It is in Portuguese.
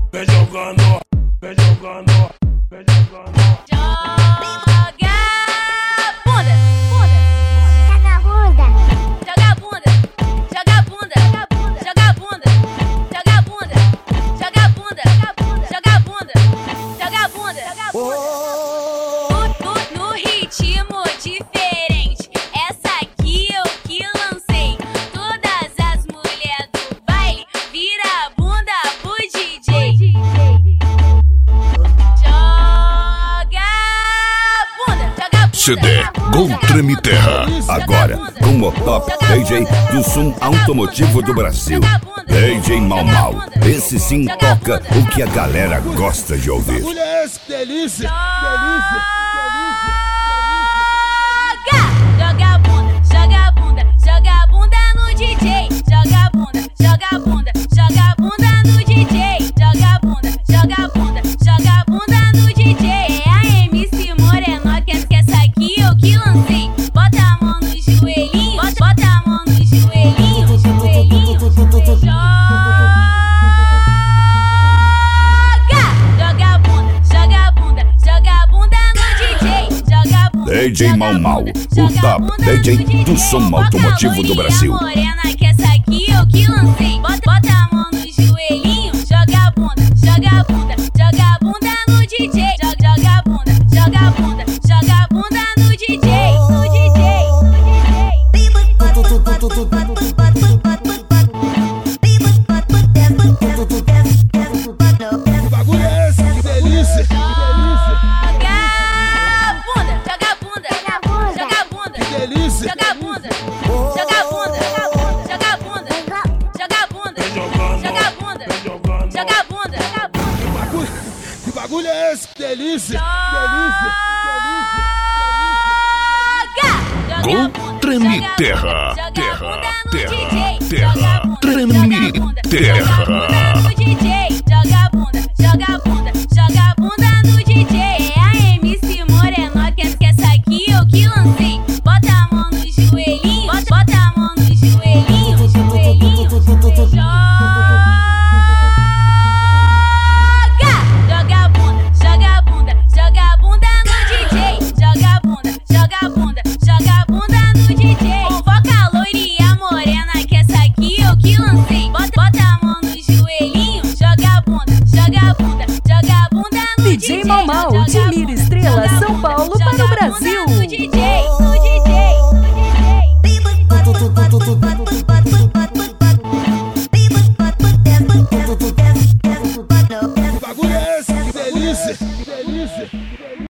vem jogando, vem jogando, vem jogando. Joga bunda, Vagabunda, joga bunda, joga bunda, joga bunda, joga bunda, joga bunda, joga bunda, joga bunda. No ritmo diferente, essa aqui eu que lancei. Todas as mulheres do baile vira a bunda pro DJ. Joga bunda, joga bunda. CD Gol Treme Terra. Agora com o top DJ do som automotivo do Brasil, DJ Mau Mau. Esse sim toca o que a galera gosta de ouvir. Mulher é esse, que delícia, Joga bunda, joga bunda no DJ. Joga bunda, joga bunda, joga bunda no DJ. Joga bunda, joga bunda, joga bunda no DJ. É a MC Moreno, que essa aqui eu que lancei. Bota a mão no joelhinho, bota a mão no joelhinho, joelhinho. Joga bunda no DJ. Joga bunda, DJ Mau Mau, o top DJ do som automotivo do Brasil. Morena, que essa aqui eu que lancei. Bota a mão no joelhinho, joga bunda, joga bunda, joga bunda no DJ. Joga bunda, joga bunda, joga bunda no DJ, no DJ, que bagulho é esse, que delícia, Joga bunda, joga bunda, que delícia. joga bunda, joga bunda, joga bunda, joga bunda, Vem jogando, joga bunda, vem jogando. joga bunda, joga bunda. Que bagulho é esse, que delícia, Gol Treme Terra. Terra, terra, terra. Treme Terra. No DJ, joga bunda, joga bunda, joga bunda no DJ. É a MC Moreno, que essa aqui eu que lancei. Bota a mão no joelhinho, bota a mão no joelhinho, joelhinho. Joga bunda, joga bunda no DJ. Joga bunda, joga bunda, joga bunda no DJ. Convoca a loira e a morena, que essa aqui eu que lancei. Bota a mão no joelhinho, joga bunda, joga bunda, joga bunda no DJ. DJ Mau Mau, de Mira Estrela, São Paulo para o Brasil. No DJ, no DJ. que bagulho é esse, que delícia.